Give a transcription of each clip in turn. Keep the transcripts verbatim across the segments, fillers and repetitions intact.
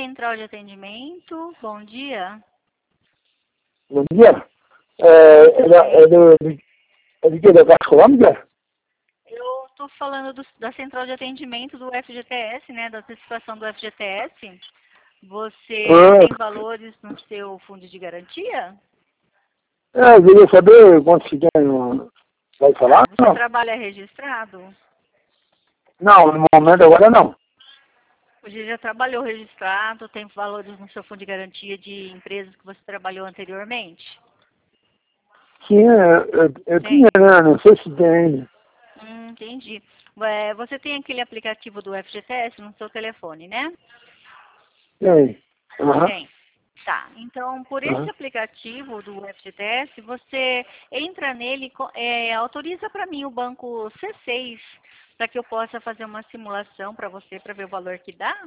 Central de Atendimento, bom dia. Bom dia. É, é, da, é, do, é de que? Da Caixa Econômica? Eu estou falando do, da Central de Atendimento do F G T S, né, da antecipação do F G T S. Você Ah, tem valores no seu fundo de garantia? é, eu queria saber quanto se tem no... Vai Tá, falar? você Não. trabalha registrado? Não, no momento agora não. Você já trabalhou registrado, tem valores no seu fundo de garantia de empresas que você trabalhou anteriormente? Tinha, eu, eu Tem. tinha, né? Não sei se tem ainda. Hum, entendi. É, você tem aquele aplicativo do F G T S no seu telefone, né? Tem. Aham. Tem. Tá. Então, por esse Aham. aplicativo do F G T S, você entra nele, co- é, autoriza para mim o banco C seis para que eu possa fazer uma simulação para você para ver o valor que dá.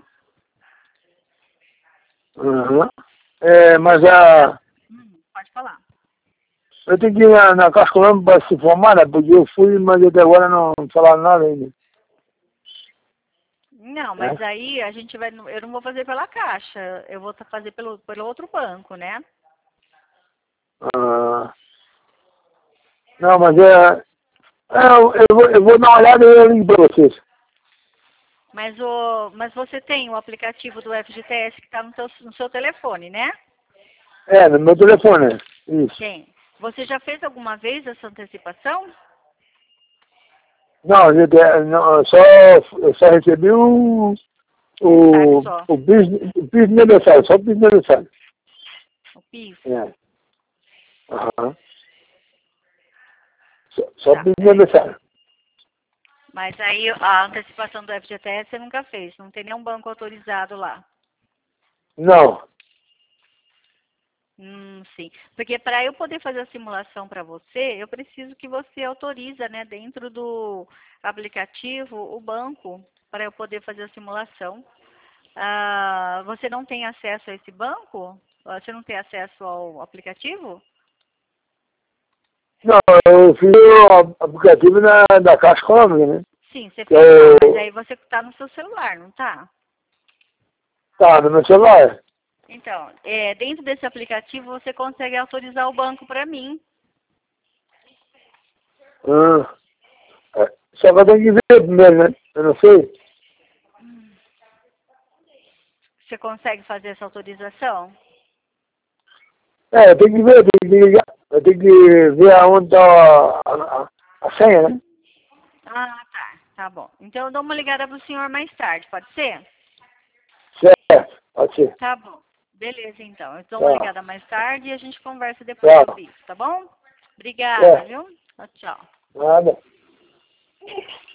Aham. É, Você mas já, já... a... Hum, pode falar. Eu tenho que ir na, na Caixa Econômica para se informar, né? Porque eu fui, mas até agora não falaram nada ainda. Não, mas Né? aí a gente vai, eu não vou fazer pela Caixa, eu vou tá- fazer pelo, pelo outro banco, né? Ah, não, mas é... é eu, eu, vou, eu vou dar uma olhada e eu ligo para vocês. Mas, o, mas você tem o aplicativo do F G T S que está no, teu- no seu telefone, né? É, no meu telefone. Isso. Tem. Você já fez alguma vez essa antecipação? Não, eu, te- não, eu só, eu só recebi o, Um saque o, só, o bis, o bis de aniversário, só o bis de aniversário. o PIS. É. Aham. Só, só o Tá, bis de peraí. aniversário. Mas aí a antecipação do F G T S você nunca fez, não tem nenhum banco autorizado lá. Não. Hum, sim. Porque para eu poder fazer a simulação para você, eu preciso que você autoriza, né, dentro do aplicativo, o banco, para eu poder fazer a simulação. Ah, você não tem acesso a esse banco? Ah, Você não tem acesso ao aplicativo? Não, eu fiz o aplicativo na, da Caixa Econômica, né? Sim, você Que fez lá, mas eu, aí você está no seu celular, não tá? tá no meu celular. Então, é, dentro desse aplicativo você consegue autorizar o banco para mim. Ah, é, só que eu tenho que ver primeiro, né? Eu não sei. Você consegue fazer essa autorização? É, eu tenho que ver, eu tenho que ligar. Eu tenho que ver aonde tá a, a, a senha, né? Ah, tá. Tá bom. Então eu dou uma ligada pro senhor mais tarde, pode ser? Certo, pode ser. Tá bom. Beleza, então. Eu dou uma Tá, ligada mais tarde e a gente conversa depois tá, sobre isso, tá bom? Obrigada, certo. viu? Tchau, tchau. Nada.